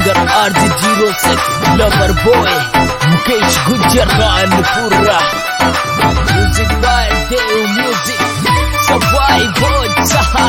singer RJ06 lover boy Mukesh Gujjar Kanpura music by Dev music Sawai बहुत सहा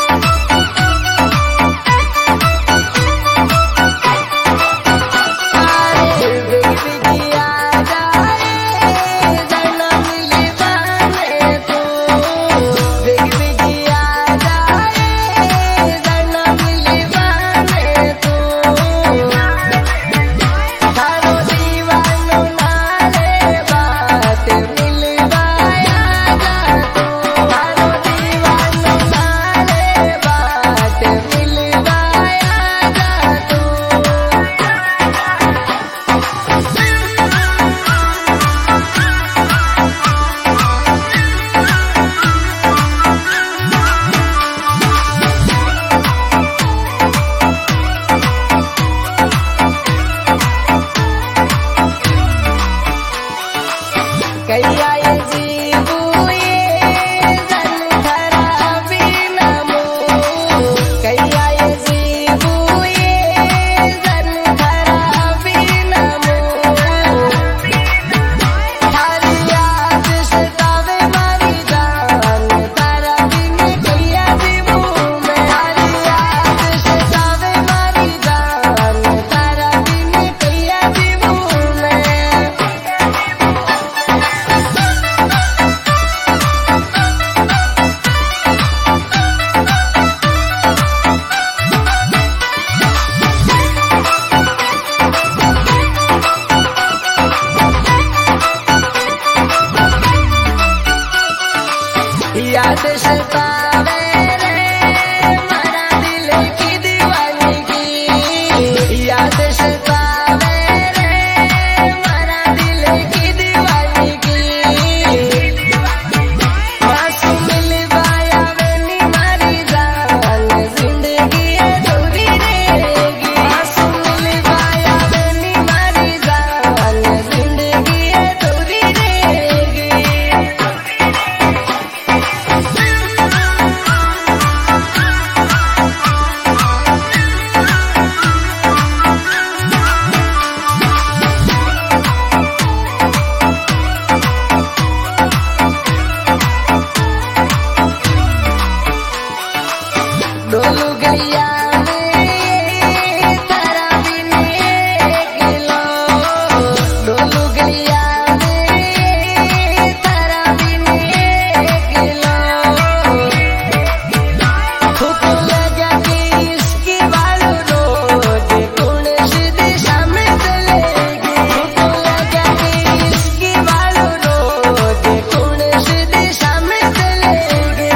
याद सतावे रे मरा दिल की दीवानगी याद सतावे रे मरा दिल की दीवानगी मासूम मिल पाया वेनी मारी जान जिंदगी अधूरी रहेगी मासूम मिल पाया वेनी मारी जान जिंदगी अधूरी रहेगी डोलू गैया तारा बिन गिलो डोलू गैया तारा बिन गिलो खुद लगा के इसकी बालू रोज कौन सी दिशा में चलेगी खुद लगा के इसकी बालू रोज कौन सी दिशा में चलेगी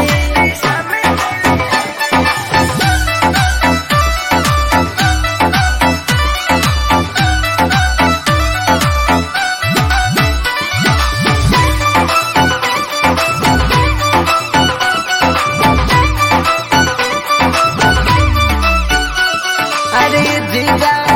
अरे जिंदा